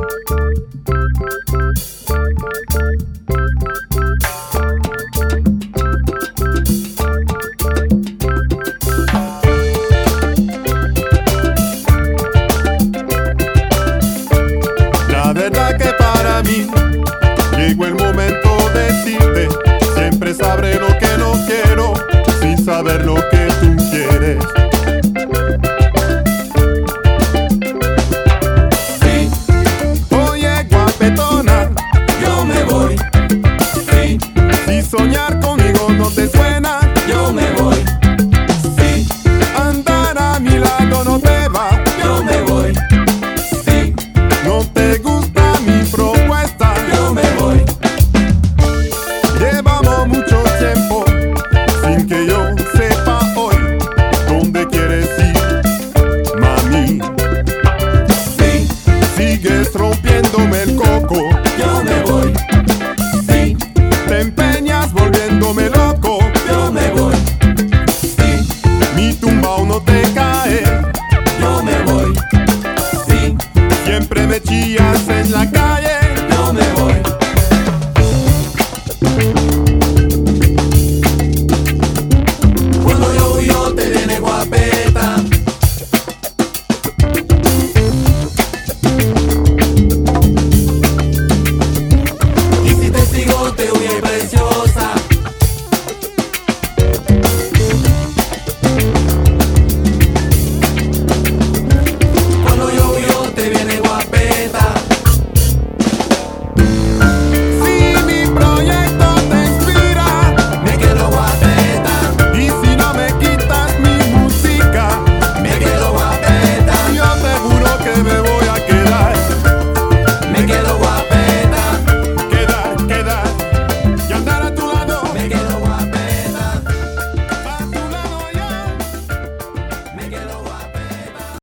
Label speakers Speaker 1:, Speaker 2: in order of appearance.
Speaker 1: La verdad que para mí llegó el momento de decirte, siempre sabré lo que no quiero, sin saber lo que tú quieres.
Speaker 2: Sí,
Speaker 1: Oye, guapetona,
Speaker 2: yo me voy. Sí,
Speaker 1: si soñar conmigo no te suena,
Speaker 2: yo me voy. Sí,
Speaker 1: andar a mi lado no te va,
Speaker 2: yo me voy. Sí,
Speaker 1: no te gusta mi propuesta.
Speaker 2: yo me voy.
Speaker 1: Llevamos mucho tiempo sin que yo sepa hoy dónde quieres ir, mami.
Speaker 2: Sí,
Speaker 1: Sigues rompiéndome el coco,
Speaker 2: yo me voy. Sí,
Speaker 1: te empeñas volviéndome loco.
Speaker 2: yo me voy. Sí,
Speaker 1: Mi tumbao no te cae,
Speaker 2: yo me voy. Sí,
Speaker 1: siempre me chillas en la calle.